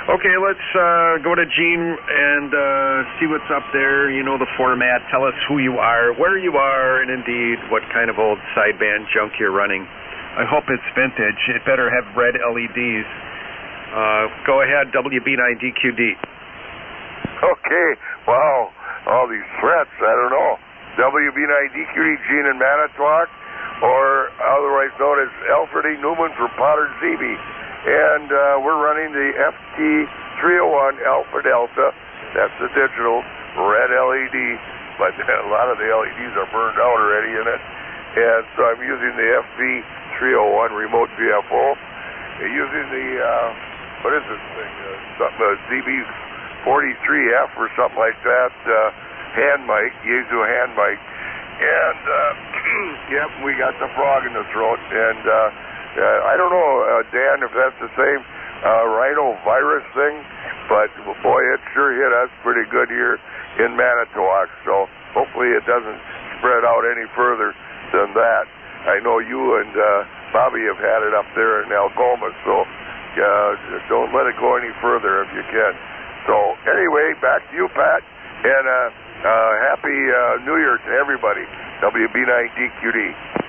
Okay, let's go to Gene and see what's up there. You know the format. Tell us who you are, where you are, and indeed what kind of old sideband junk you're running. I hope it's vintage. It better have red LEDs. Go ahead, WB9DQD. Okay, wow, all these threats, I don't know. WB9DQD, Gene in Manitowoc, or otherwise known as Alfred E. Newman for Potter ZB. And we're running the FT301 Alpha Delta. That's the digital red LED, but a lot of the LEDs are burned out already in it. And so I'm using the FV301 remote VFO. Using the, what is this thing? ZB43F or something like that, hand mic, Yaesu hand mic. And, yep, we got the frog in the throat. And, I don't know, Dan, if that's the same rhinovirus thing, but boy, it sure hit us pretty good here in Manitowoc. So hopefully it doesn't spread out any further than that. I know you and Bobby have had it up there in Algoma, so don't let it go any further if you can. So anyway, back to you, Pat, and happy New Year to everybody. WB9DQD.